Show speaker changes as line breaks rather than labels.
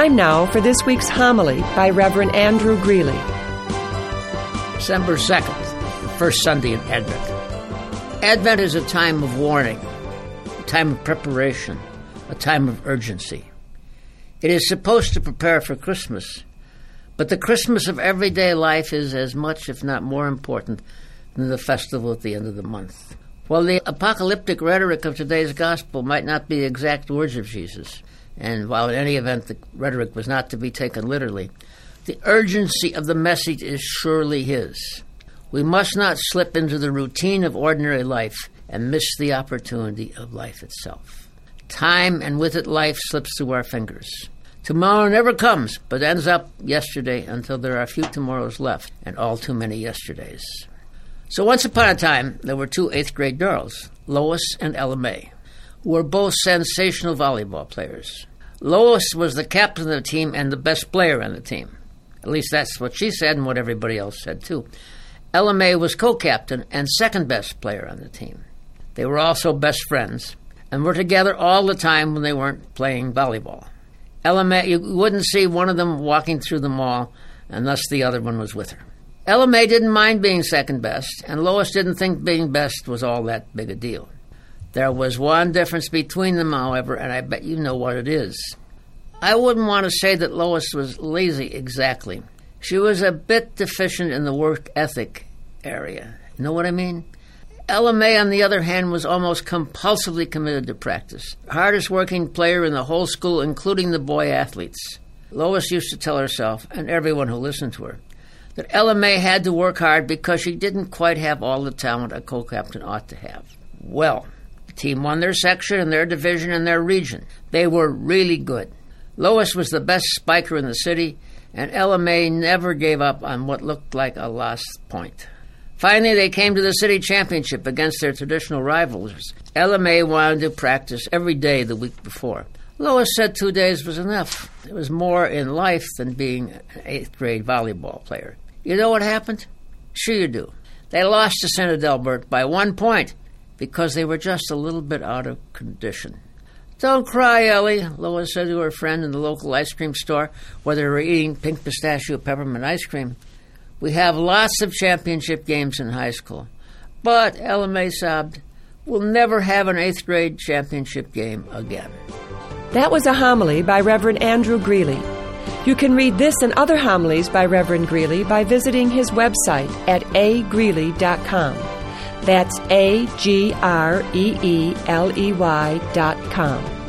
Time now for this week's homily by Reverend Andrew Greeley.
December 2nd, the first Sunday in Advent. Advent is a time of warning, a time of preparation, a time of urgency. It is supposed to prepare for Christmas, but the Christmas of everyday life is as much, if not more important, than the festival at the end of the month. While the apocalyptic rhetoric of today's gospel might not be the exact words of Jesus, and while in any event the rhetoric was not to be taken literally, the urgency of the message is surely his. We must not slip into the routine of ordinary life and miss the opportunity of life itself. Time, and with it life, slips through our fingers. Tomorrow never comes, but ends up yesterday until there are few tomorrows left and all too many yesterdays. So once upon a time, there were two 8th grade girls, Lois and Ella May, who were both sensational volleyball players. Lois was the captain of the team and the best player on the team. At least that's what she said and what everybody else said, too. Ella May was co-captain and second best player on the team. They were also best friends and were together all the time when they weren't playing volleyball. Ella May, you wouldn't see one of them walking through the mall, and thus the other one was with her. Ella May didn't mind being second best, and Lois didn't think being best was all that big a deal. There was one difference between them, however, and I bet you know what it is. I wouldn't want to say that Lois was lazy exactly. She was a bit deficient in the work ethic area. You know what I mean? Ella May, on the other hand, was almost compulsively committed to practice. Hardest working player in the whole school, including the boy athletes. Lois used to tell herself, and everyone who listened to her, that Ella May had to work hard because she didn't quite have all the talent a co-captain ought to have. Well, the team won their section and their division and their region. They were really good. Lois was the best spiker in the city, and Ella May never gave up on what looked like a lost point. Finally, they came to the city championship against their traditional rivals. Ella May wanted to practice every day the week before. Lois said 2 days was enough. It was more in life than being an 8th grade volleyball player. You know what happened? Sure you do. They lost to St. Adelbert by 1 point because they were just a little bit out of condition. Don't cry, Ellie, Lois said to her friend in the local ice cream store where they were eating pink pistachio peppermint ice cream. We have lots of championship games in high school. But, Ella May sobbed, we'll never have an 8th grade championship game again.
That was a homily by Reverend Andrew Greeley. You can read this and other homilies by Reverend Greeley by visiting his website at agreeley.com. That's agreeley.com.